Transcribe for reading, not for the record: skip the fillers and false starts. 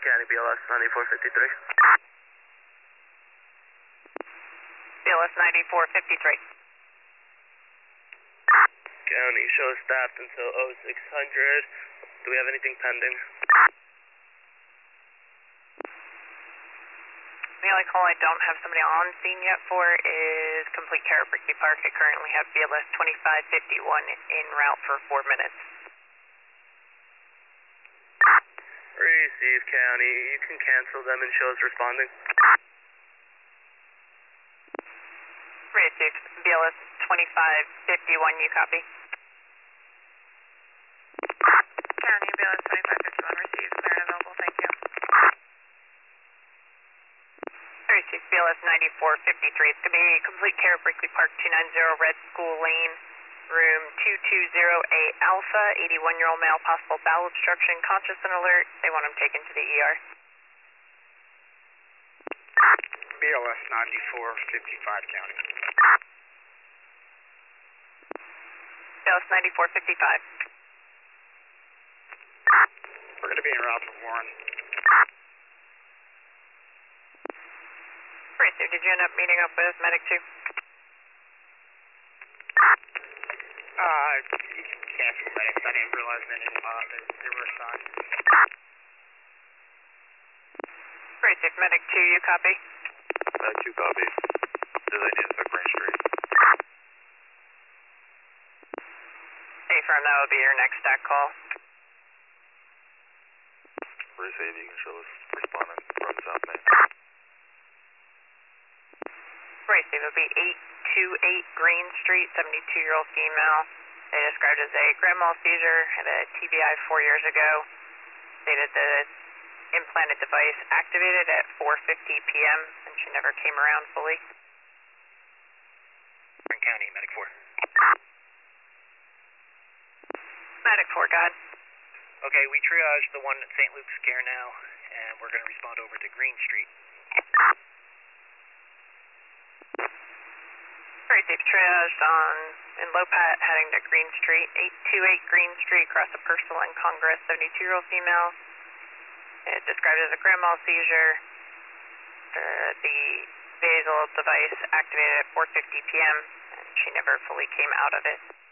County, BLS 9453. BLS 9453. County, show staffed until 0600. Do we have anything pending? The only call I don't have somebody on scene yet for is Complete Care at Brickley Park. I currently have BLS 2551 en route for 4 minutes. Receive, County. You can cancel them and show us responding. Receive. BLS 2551, you copy? County, BLS 2551 received. They're available, thank you. Receive. BLS 9453. It's going to be Complete Care at Brickley Park, 290 Red School Lane, room 220A Alpha, 81-year-old male, possible bowel obstruction, conscious and alert. They want him taken to the ER. BLS 9455, County. BLS 9455. We're going to be en route for Warren. Receive. Did you end up meeting up with Medic 2? You can cancel medics. I didn't realize they were assigned. Receive. Medic 2, you copy? Medic 2 copy. Does I need us at Green Street? Affirm, that will be your next stack call. Receive, you can show us responding from South Main. Receive, it will be 828 Green Street, 72-year-old female. They described as a grand mal seizure, had a TBI 4 years ago. Stated the implanted device activated at 4:50 p.m. and she never came around fully. Warren County, Medic 4. Medic 4, go ahead. Okay, we triaged the one at St. Luke's Care now, and we're going to respond over to Green Street. Receive. Triaged in Lopat, heading to Green Street, 828 Green Street, across the Purcell and Congress, 72-year-old female. It's described as a grand mal seizure. The basal device activated at 4:50 p.m. and she never fully came out of it.